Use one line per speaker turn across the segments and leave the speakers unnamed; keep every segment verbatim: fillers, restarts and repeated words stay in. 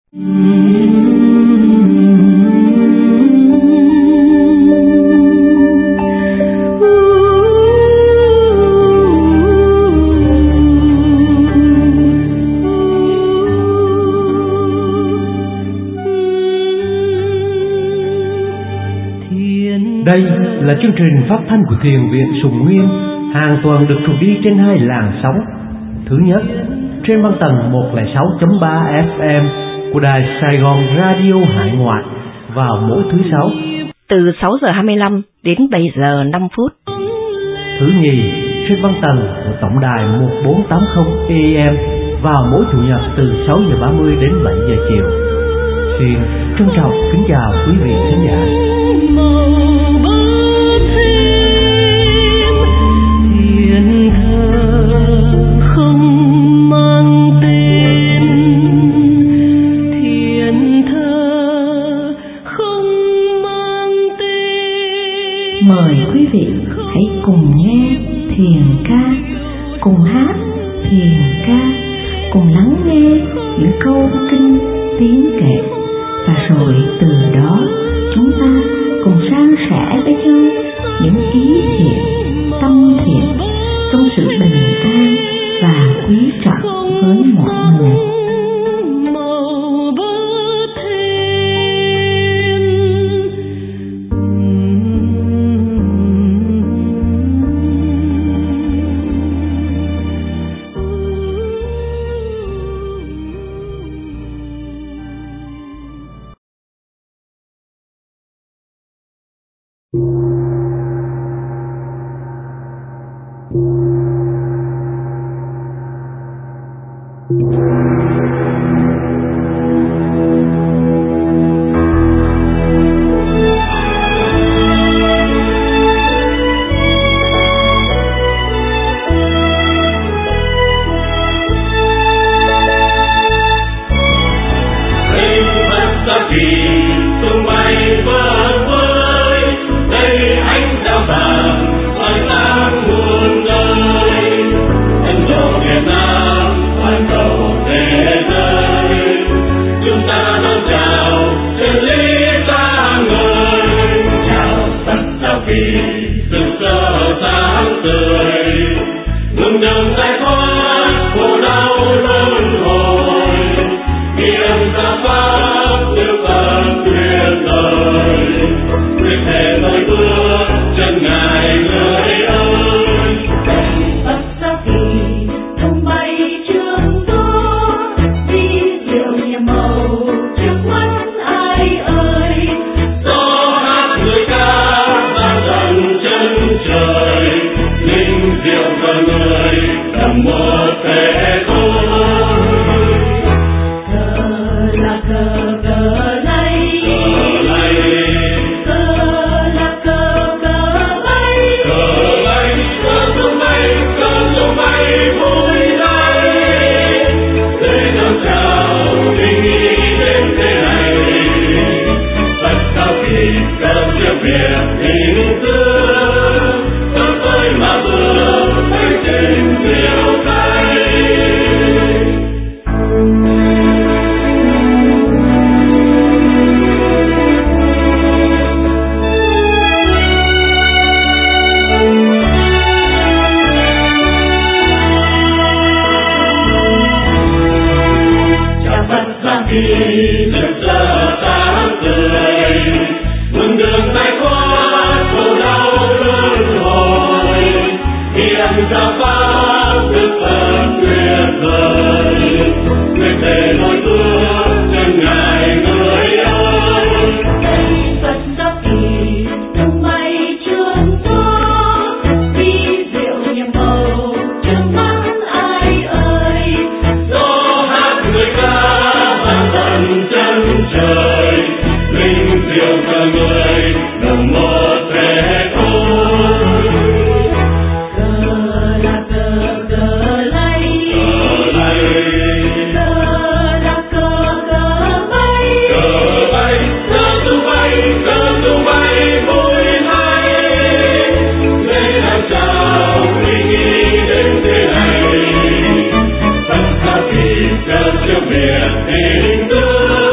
Đây là chương trình phát thanh của Thiền viện Sùng Nguyên, hàng tuần được truyền đi trên hai làn sóng. Thứ nhất, trên băng tần một không sáu chấm ba ép em của đài Sài Gòn Radio Hải Ngoại vào mỗi thứ sáu
từ sáu giờ hai mươi lăm đến bảy giờ năm phút.
Thứ nhì, trên băng tần của tổng đài một bốn tám không A M vào mỗi chủ nhật từ sáu giờ ba mươi đến bảy giờ chiều. Xin trân trọng kính chào quý vị khán giả.
Thiên thơ không mang tên, thiên thơ không mang tên.
Mời quý vị hãy cùng nghe thiền ca, cùng hát thiền ca, cùng lắng nghe những câu kinh tiếng kệ, và rồi từ đó chúng ta cùng san sẻ với nhau những ý thiện, tâm thiện trong sự bình an và quý trọng với mọi người.
Hãy subscribe cho kênh Ghiền Mì Gõ để không bỏ lỡ những video hấp dẫn.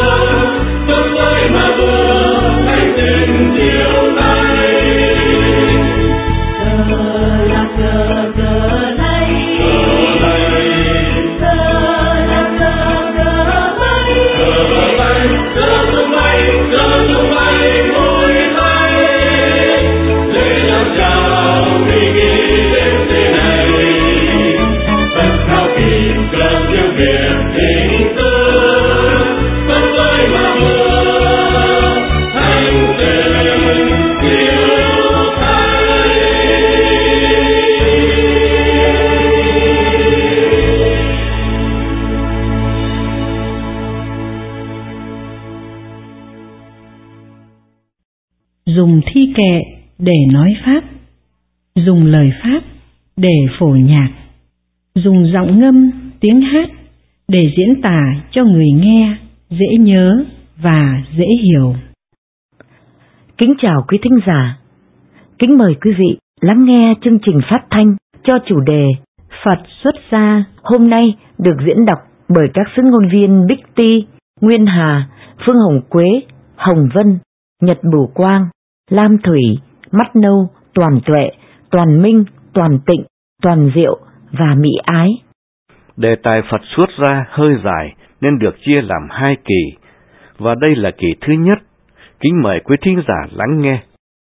dùng thi kệ để nói Pháp, dùng lời Pháp để phổ nhạc, dùng giọng ngâm, tiếng hát để diễn tả cho người nghe dễ nhớ và dễ hiểu.
Kính chào quý thính giả, kính mời quý vị lắng nghe chương trình phát thanh cho chủ đề Phật xuất gia hôm nay được diễn đọc bởi các xướng ngôn viên Bích Ti, Nguyên Hà, Phương Hồng Quế, Hồng Vân, Nhật Bửu Quang, Lam Thủy, Mắt Nâu, Toàn Tuệ, Toàn Minh, Toàn Tịnh, Toàn Diệu và Mỹ Ái.
Đề tài Phật xuất gia hơi dài nên được chia làm hai kỳ, và đây là kỳ thứ nhất. Kính mời quý thính giả lắng nghe.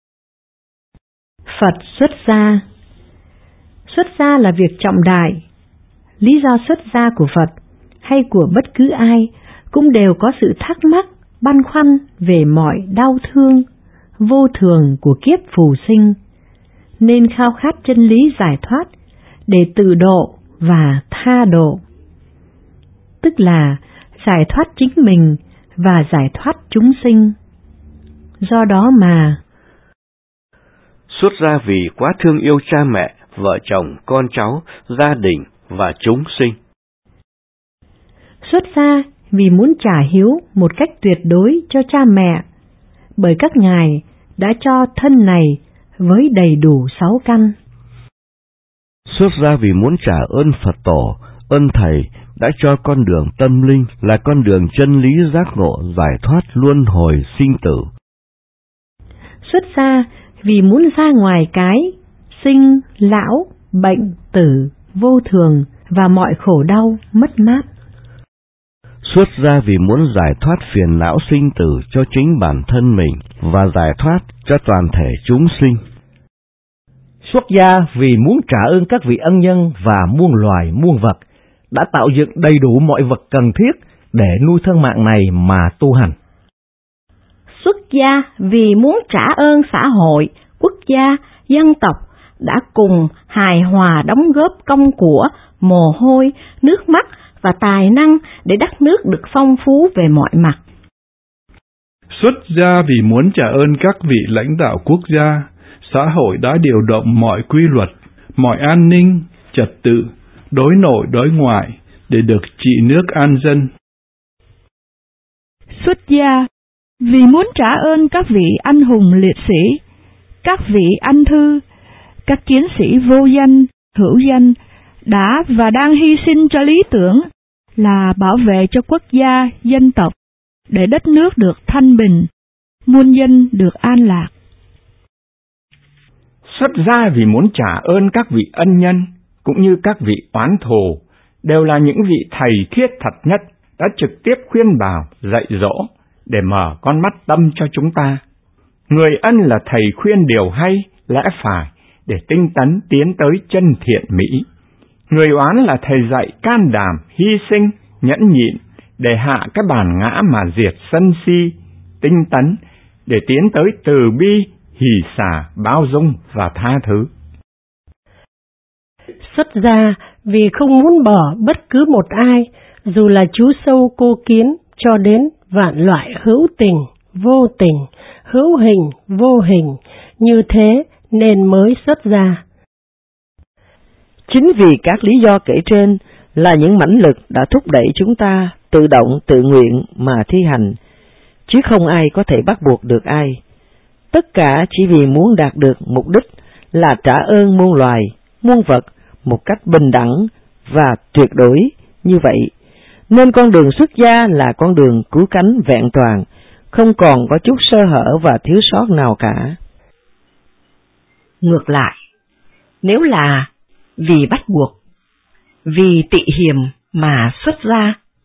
Phật xuất gia. Xuất gia là việc trọng đại. Lý do xuất gia của Phật hay của bất cứ ai cũng đều có sự thắc mắc, băn khoăn về mọi đau thương, vô thường của kiếp phù sinh, nên khao khát chân lý giải thoát để tự độ và tha độ, tức là giải thoát chính mình và giải thoát chúng sinh. Do đó mà
xuất gia vì quá thương yêu cha mẹ, vợ chồng, con cháu, gia đình và chúng sinh.
Xuất gia vì muốn trả hiếu một cách tuyệt đối cho cha mẹ, bởi các ngài đã cho thân này với đầy đủ sáu căn.
Xuất gia vì muốn trả ơn Phật Tổ, ơn Thầy đã cho con đường tâm linh là con đường chân lý giác ngộ giải thoát luân hồi sinh tử.
Xuất gia vì muốn ra ngoài cái sinh, lão, bệnh, tử, vô thường và mọi khổ đau, mất mát.
Xuất gia vì muốn giải thoát phiền não sinh tử cho chính bản thân mình và giải thoát cho toàn thể chúng sinh.
Xuất gia vì muốn trả ơn các vị ân nhân và muôn loài muôn vật đã tạo dựng đầy đủ mọi vật cần thiết để nuôi thân mạng này mà tu hành.
Xuất gia vì muốn trả ơn xã hội, quốc gia, dân tộc đã cùng hài hòa đóng góp công của, mồ hôi, nước mắt và tài năng để đất nước được phong phú về mọi mặt.
Xuất gia vì muốn trả ơn các vị lãnh đạo quốc gia, xã hội đã điều động mọi quy luật, mọi an ninh, trật tự, đối nội đối ngoại để được trị nước an dân.
Xuất gia vì muốn trả ơn các vị anh hùng liệt sĩ, các vị anh thư, các chiến sĩ vô danh, hữu danh đã và đang hy sinh cho lý tưởng là bảo vệ cho quốc gia, dân tộc để đất nước được thanh bình, muôn dân được an lạc.
Xuất gia vì muốn trả ơn các vị ân nhân cũng như các vị oán thù, đều là những vị thầy thiết thật nhất đã trực tiếp khuyên bảo, dạy dỗ để mở con mắt tâm cho chúng ta. Người ân là thầy khuyên điều hay, lẽ phải để tinh tấn tiến tới chân thiện mỹ. Người oán là thầy dạy can đảm, hy sinh, nhẫn nhịn để hạ cái bản ngã mà diệt sân si, tinh tấn để tiến tới từ bi, hỷ xả, bao dung và tha thứ.
Xuất gia vì không muốn bỏ bất cứ một ai, dù là chú sâu cô kiến cho đến vạn loại hữu tình, vô tình, hữu hình, vô hình, như thế nên mới xuất gia.
Chính vì các lý do kể trên là những mãnh lực đã thúc đẩy chúng ta tự động tự nguyện mà thi hành, chứ không ai có thể bắt buộc được ai. Tất cả chỉ vì muốn đạt được mục đích là trả ơn muôn loài, muôn vật một cách bình đẳng và tuyệt đối như vậy. Nên con đường xuất gia là con đường cứu cánh vẹn toàn, không còn có chút sơ hở và thiếu sót nào cả. Ngược lại, nếu là vì bắt buộc, vì tị hiềm mà xuất gia,